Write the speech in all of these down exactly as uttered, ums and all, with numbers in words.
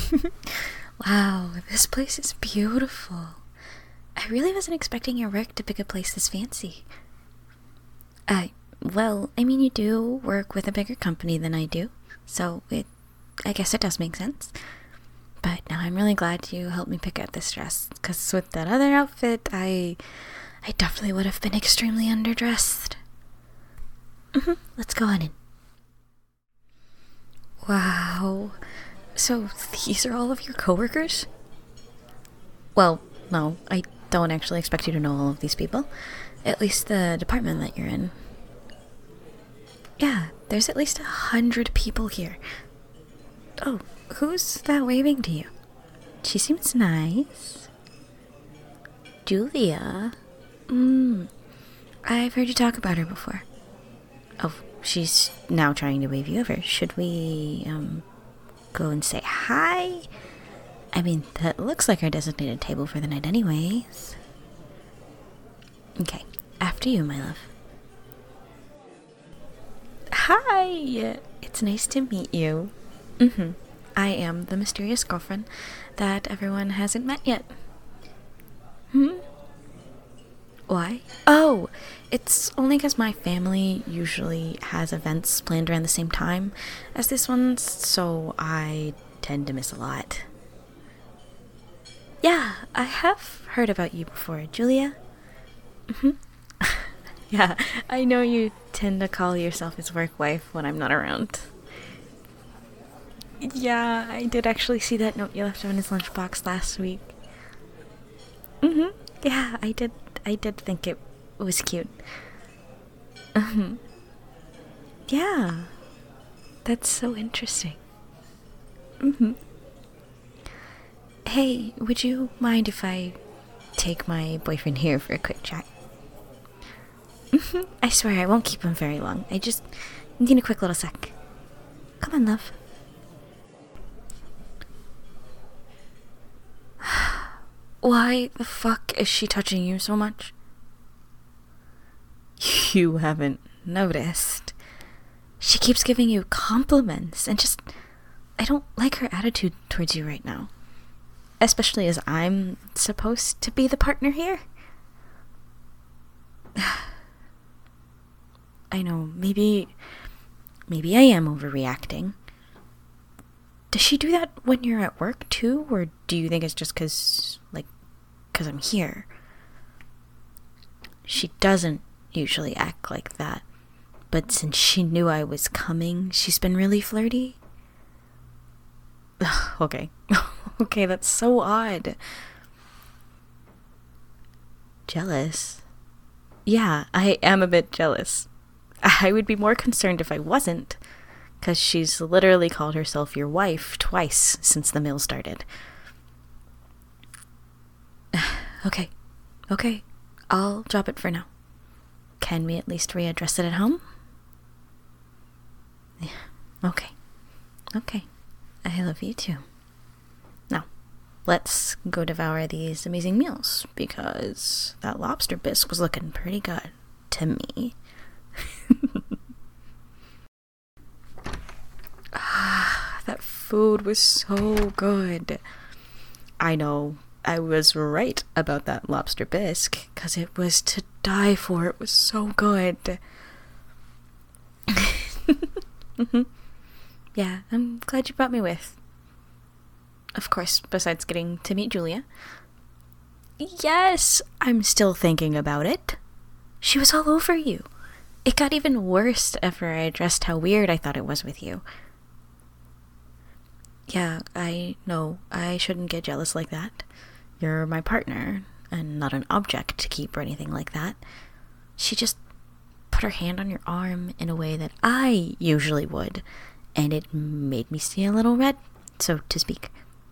Wow, this place is beautiful. I really wasn't expecting your work to pick a place this fancy. Uh, well, I mean, you do work with a bigger company than I do, so it, I guess it does make sense. But now I'm really glad you helped me pick out this dress, because with that other outfit, I, I definitely would have been extremely underdressed. Mm-hmm. Let's go on in. Wow. So these are all of your coworkers? Well, no, I don't actually expect you to know all of these people. At least the department that you're in. Yeah, there's at least a hundred people here. Oh, who's that waving to you? She seems nice. Julia? Hmm. I've heard you talk about her before. Oh, she's now trying to wave you over. Should we, um, go and say hi? I mean, that looks like our designated table for the night anyways. Okay, after you, my love. Hi! It's nice to meet you. Mm-hmm. I am the mysterious girlfriend that everyone hasn't met yet. Hmm? Why? Oh, it's only because my family usually has events planned around the same time as this one, so I tend to miss a lot. Yeah, I have heard about you before, Julia. Mm-hmm. Yeah, I know you tend to call yourself his work wife when I'm not around. Yeah, I did actually see that note you left on his lunchbox last week. Mm-hmm. Yeah, I did. I did think it was cute. Mm-hmm. Yeah, that's so interesting. Mm-hmm. Hey, would you mind if I take my boyfriend here for a quick chat? Mm-hmm. I swear I won't keep him very long. I just need a quick little sec. Come on, love. Why the fuck is she touching you so much? You haven't noticed. She keeps giving you compliments and just... I don't like her attitude towards you right now. Especially as I'm supposed to be the partner here. I know, maybe... Maybe I am overreacting. Does she do that when you're at work too? Or do you think it's just because, like, because I'm here? She doesn't usually act like that. But since she knew I was coming, she's been really flirty. Okay. Okay, that's so odd. Jealous? Yeah, I am a bit jealous. I would be more concerned if I wasn't, because she's literally called herself your wife twice since the meal started. Okay, okay, I'll drop it for now. Can we at least readdress it at home? Yeah, okay, okay, I love you too. Now, let's go devour these amazing meals, because that lobster bisque was looking pretty good to me. Ah, that food was so good. I know, I was right about that lobster bisque, because it was to die for. It was so good. Mm-hmm. Yeah, I'm glad you brought me with. Of course, besides getting to meet Julia. Yes, I'm still thinking about it. She was all over you. It got even worse after I addressed how weird I thought it was with you. Yeah, I know. I shouldn't get jealous like that. You're my partner, and not an object to keep or anything like that. She just put her hand on your arm in a way that I usually would, and it made me see a little red, so to speak.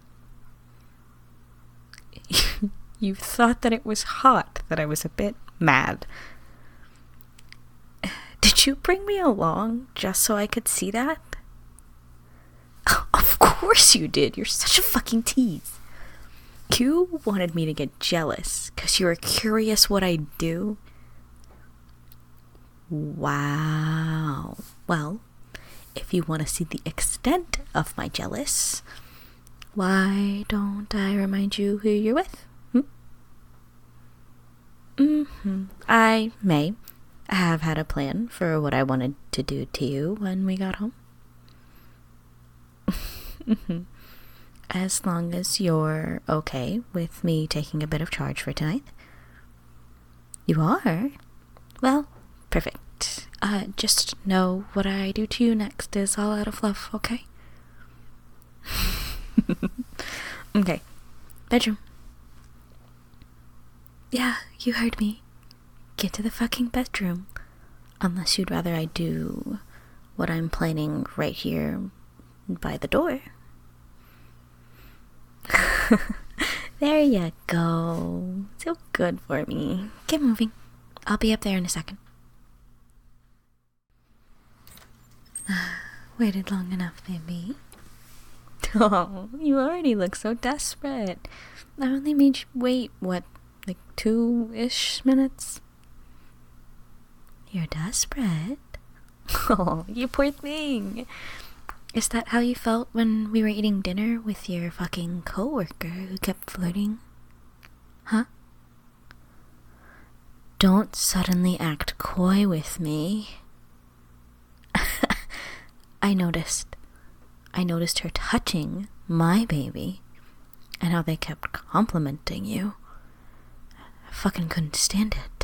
You thought that it was hot, that I was a bit mad. Did you bring me along just so I could see that? Of course you did. You're such a fucking tease. You wanted me to get jealous because you were curious what I do. Wow. Well, if you want to see the extent of my jealous, Why don't I remind you who you're with? Hmm? Mm-hmm. I may have had a plan for what I wanted to do to you when we got home. As long as you're okay with me taking a bit of charge for tonight. You are? Well, perfect. Uh, just know what I do to you next is all out of love, okay? Okay. Bedroom. Yeah, you heard me. Get to the fucking bedroom. Unless you'd rather I do what I'm planning right here by the door. There you go. So good for me. Get moving. I'll be up there in a second. Waited long enough, baby. Oh, you already look so desperate. I only made you wait, what, like two-ish minutes? You're desperate? Oh, you poor thing. Is that how you felt when we were eating dinner with your fucking coworker who kept flirting? Huh? Don't suddenly act coy with me. I noticed. I noticed her touching my baby and how they kept complimenting you. I fucking couldn't stand it.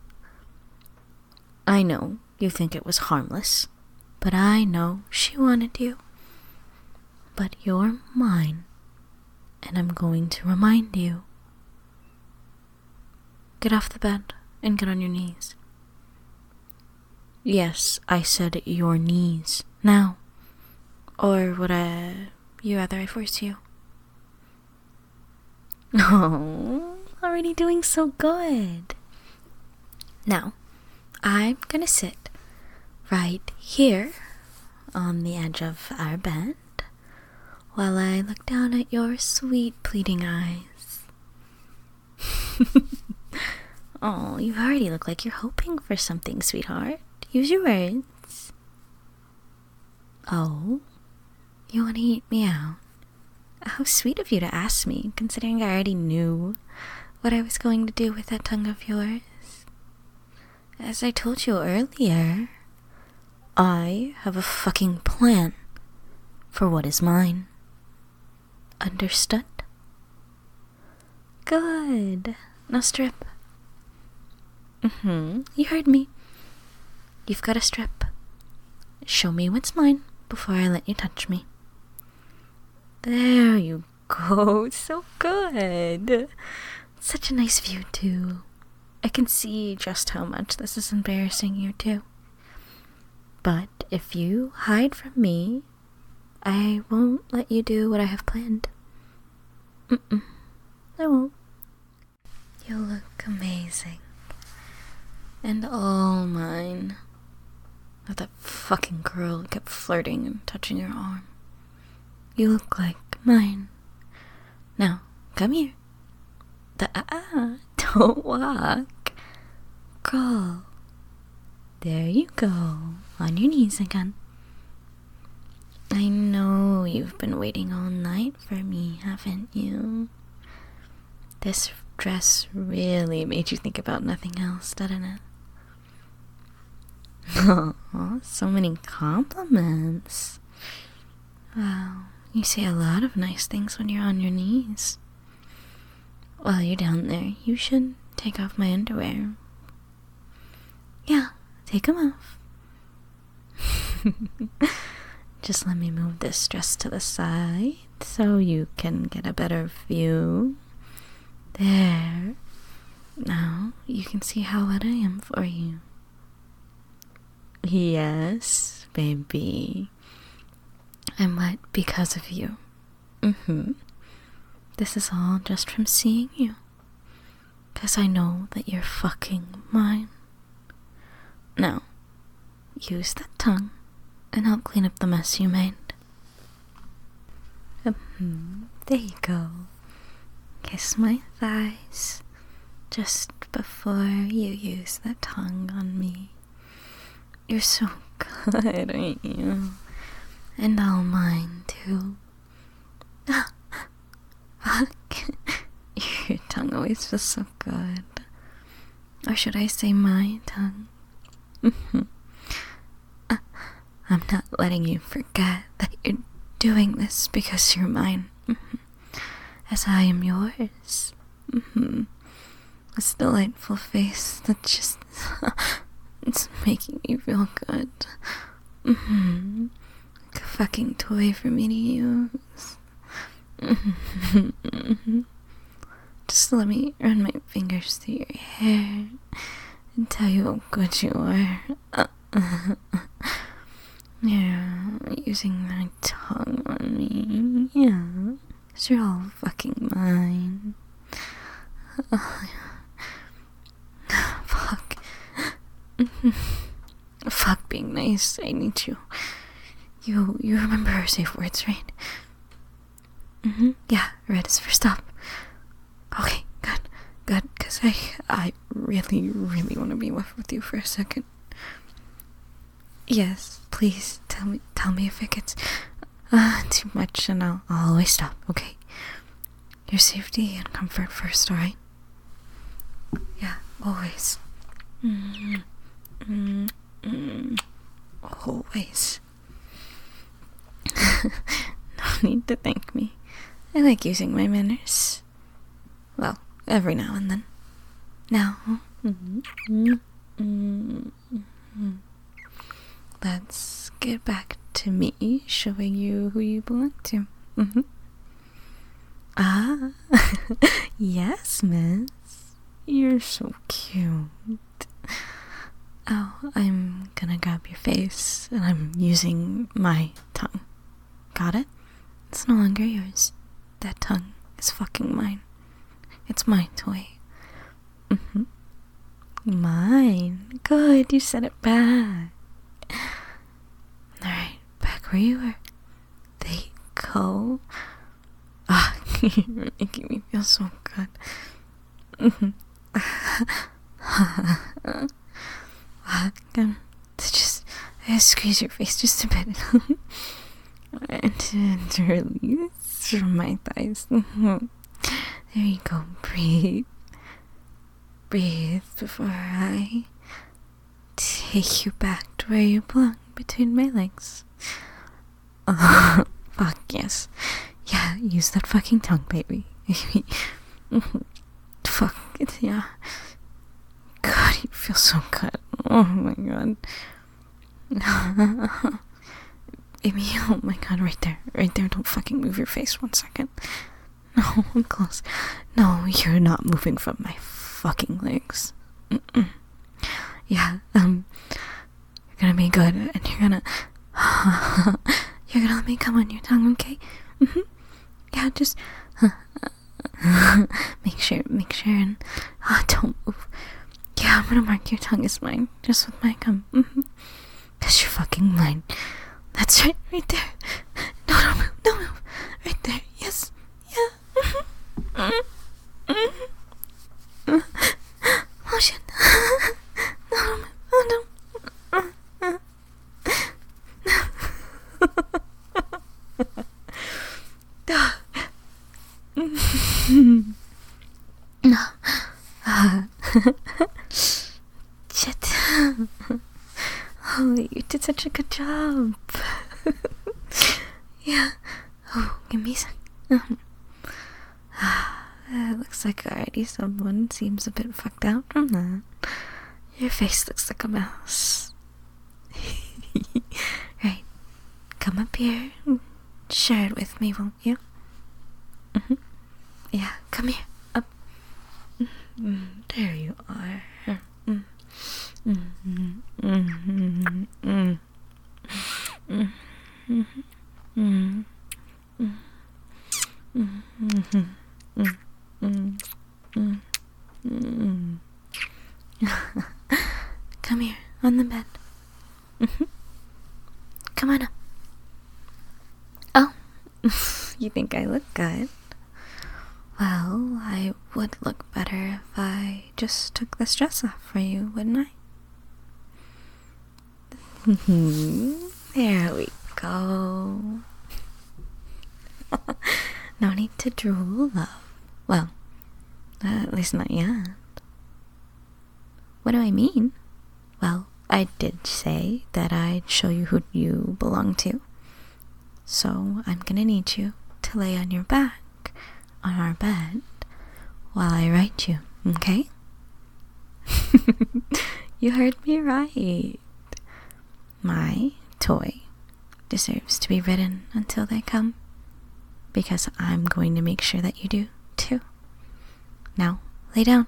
I know you think it was harmless, but I know she wanted you. But you're mine, and I'm going to remind you. Get off the bed and get on your knees. Yes, I said your knees. Now. Or would I, you rather I force you? Oh, already doing so good. Now, I'm gonna sit right here on the edge of our bed while I look down at your sweet pleading eyes. Oh, you already look like you're hoping for something, sweetheart. Use your words. Oh, you want to eat me out? How sweet of you to ask me, considering I already knew what I was going to do with that tongue of yours. As I told you earlier, I have a fucking plan for what is mine. Understood? Good. Now strip. Mm-hmm. You heard me. You've got to strip. Show me what's mine before I let you touch me. There you go. So good. Such a nice view, too. I can see just how much this is embarrassing you, too. But if you hide from me, I won't let you do what I have planned. Mm-mm. I won't. You look amazing. And all mine. With that fucking girl who kept flirting and touching your arm. You look like mine. Now, come here. The ah, don't walk. Girl. There you go. On your knees again. I know you've been waiting all night for me, haven't you? This dress really made you think about nothing else, didn't it? Oh, so many compliments. Wow, you say a lot of nice things when you're on your knees. While you're down there, you should take off my underwear. Yeah, take them off. Just let me move this dress to the side so you can get a better view. There. Now you can see how wet I am for you. Yes, baby. I'm wet because of you. Mm-hmm. This is all just from seeing you. 'Cause I know that you're fucking mine. Now, use that tongue and help clean up the mess you made. Mm-hmm. There you go. Kiss my thighs just before you use that tongue on me. You're so good, aren't you? And all mine, too. always feels so good. Or should I say my tongue? uh, I'm not letting you forget that you're doing this because you're mine. As I am yours. This delightful face that just... it's making me feel good. Mm-hmm. Like a fucking toy for me to use. Mm-hmm. Just let me run my fingers through your hair and tell you how good you are. Uh-uh. Yeah, using my tongue on me. Yeah, 'cause you're all fucking mine. Oh, yeah. Fuck. Fuck being nice. I need you. You you remember our safe words, right? Mm-hmm. Yeah, red is for stop. Okay, good, good, because I, I really, really want to be with you for a second. Yes, please, tell me, tell me if it gets uh, too much, and I'll, I'll always stop, okay? Your safety and comfort first, alright? Yeah, always. Mm-hmm. Mm-hmm. Always. No need to thank me. I like using my manners. Well, every now and then. Now, mm-hmm. Mm-hmm. Let's get back to me showing you who you belong to. Mm-hmm. Ah, yes, miss. You're so cute. Oh, I'm gonna grab your face, and I'm using my tongue. Got it? It's no longer yours. That tongue is fucking mine. It's my toy. Mm-hmm. Mine. Good, you said it back. Alright, back where you were. There you go. Ah, you're making me feel so good. Mm-hmm. um, to just uh, squeeze your face just a bit. and to, to release from my thighs. Mm-hmm. There you go. Breathe. Breathe before I take you back to where you belong, between my legs. Oh, fuck yes. Yeah, use that fucking tongue, baby. Fuck it, yeah. God, you feel so good. Oh my god. Baby, oh my god, right there. Right there, don't fucking move your face one second. No, I'm close. No, you're not moving from my fucking legs. Mm-mm. Yeah, um, you're gonna be good, and you're gonna, you're gonna let me come on your tongue, okay? Mm-hmm. Yeah, just, make sure, make sure, and, uh, don't move. Yeah, I'm gonna mark your tongue as mine, just with my gum, mm-hmm. 'Cause you're fucking mine. That's right, right there. No, don't move, don't move. Right there, yes, yeah. Mm-hmm. Mm-hmm. Mm-hmm. Oh shit. No, don't move, oh, don't. No. Shit. Oh, you did such a good job. Yeah. Oh, give me some. Um, it looks like already someone seems a bit fucked out from that. Your face looks like a mouse. Right. Come up here and share it with me, won't you? Mm-hmm. Yeah, come here. Up. Mm, there you are. Mm. Mm-hmm. Mm-hmm. Mm. Mm-hmm. Mm. Mm. Mm-hmm. Mm. Mm. Mm. Mm. Come here, on the bed. Mm-hmm. Come on up. Oh, you think I look good? Well, I would look better if I just took this dress off for you, wouldn't I? There we go. No need to drool, love. Well, Uh, at least not yet. What do I mean? Well, I did say that I'd show you who you belong to. So I'm gonna need you to lay on your back on our bed while I write you, okay? You heard me right. My toy deserves to be ridden until they come, because I'm going to make sure that you do too. Now, lay down.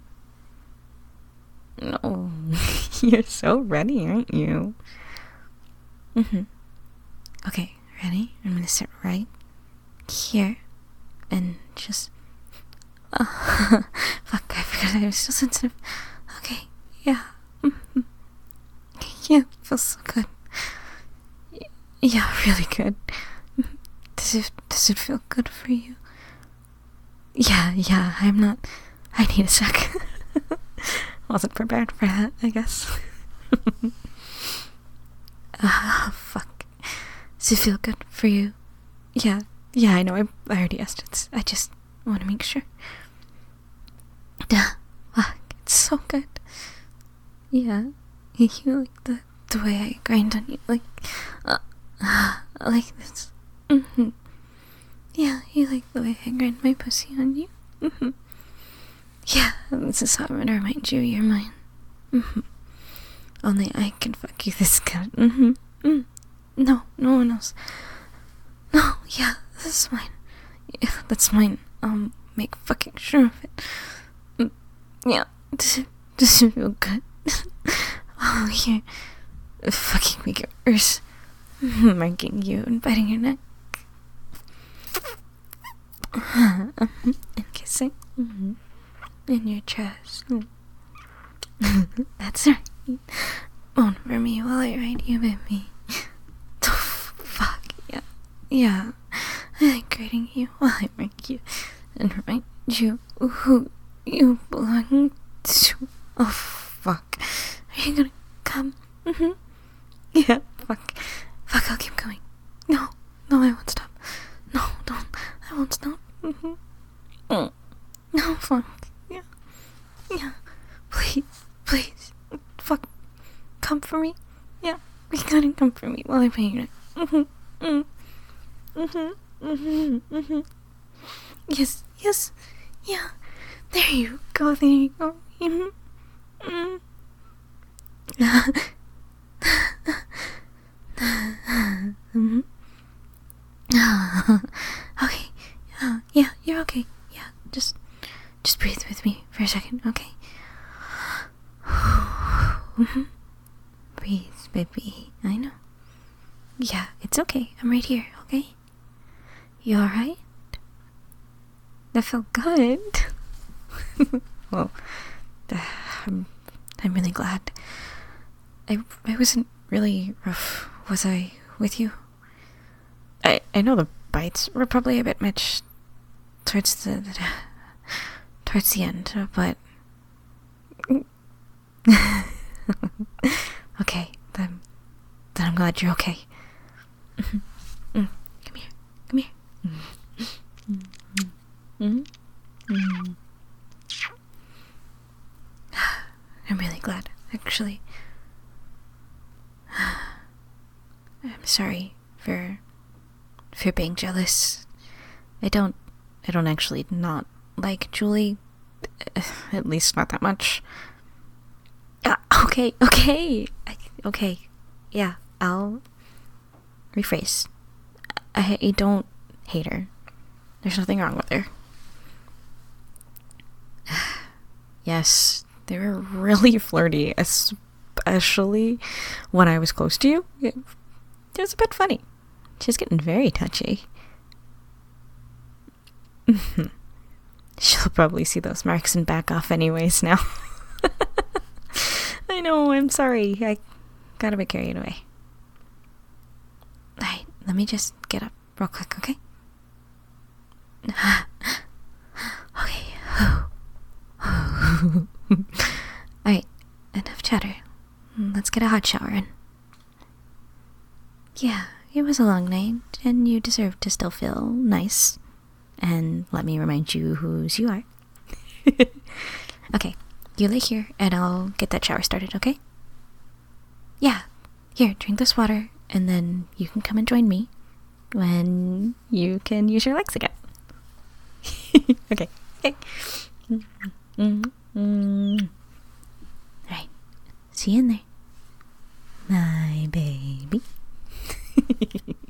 No, you're so ready, aren't you? Mm-hmm. Okay, ready? I'm gonna sit right here and just... Uh, fuck, I forgot I was so sensitive. Okay, yeah. Mm-hmm. Yeah, feels so good. Yeah, really good. Does it, does it feel good for you? Yeah, yeah, I'm not... I need a sec. Wasn't prepared for that, I guess. Ah, uh, fuck. Does it feel good for you? Yeah, yeah, I know, I, I already asked it. I just want to make sure. Duh, fuck, it's so good. Yeah, you like the, the way I grind on you, like, uh, uh, like this. Mm-hmm. Yeah, you like the way I grind my pussy on you? Mm-hmm. Yeah, this is how I'm gonna remind you you're mine. Mm-hmm. Only I can fuck you this good. Mm-hmm. Mm. No, no one else. No, yeah, this is mine. Yeah, that's mine. I'll make fucking sure of it. Mm. Yeah, does it, does it feel good? Oh, here. Fucking make it worse. Marking you and biting your neck. And kissing. Mm-hmm. In your chest. That's right. Moan for me while I ride you, baby. Oh, fuck, yeah. Yeah. I like riding you while I mark you and remind you who you belong to. Oh, fuck. Are you gonna come? Mm-hmm. Yeah, fuck. Fuck, I'll keep going. No, no, I won't stop. No, don't. I won't stop. Mm-hmm. Mm. No, fuck. Yeah. Yeah. Please, please. Fuck. Come for me. Yeah. You gotta come for me while I paint it. Mm-hmm. Mm. Mm-hmm. Mm-hmm. Mm-hmm. Yes. Yes. Yeah. There you go. There you go. Mm-hmm. Mm. Mm-hmm. Okay. Uh, yeah, you're okay. Yeah, just just breathe with me for a second, okay? Mm-hmm. Breathe, baby. I know. Yeah, it's okay. I'm right here, okay? You alright? That felt good. Well, uh, I'm, I'm really glad. I, I wasn't really rough, was I, with you? I, I know the bites were probably a bit much towards the, the towards the end, but okay, then then I'm glad you're okay. Mm-hmm. Mm. Come here, come here. Mm-hmm. Mm-hmm. Mm-hmm. I'm really glad, actually. I'm sorry for for being jealous. I don't I don't actually not like Julie, at least not that much. Uh, okay, okay, I, okay, yeah, I'll rephrase. I, I don't hate her. There's nothing wrong with her. Yes, they were really flirty, especially when I was close to you. It, it was a bit funny. She's getting very touchy. She'll probably see those marks and back off anyways now. I know, I'm sorry. I got a bit carried away. Alright, let me just get up real quick, okay? Okay. Alright, enough chatter. Let's get a hot shower in. Yeah, it was a long night, and you deserve to still feel nice. And let me remind you whose you are. Okay, you lay here and I'll get that shower started, okay? Yeah, here, drink this water and then you can come and join me when you can use your legs again. Okay. Okay. Mm-hmm. Alright, see you in there. My baby.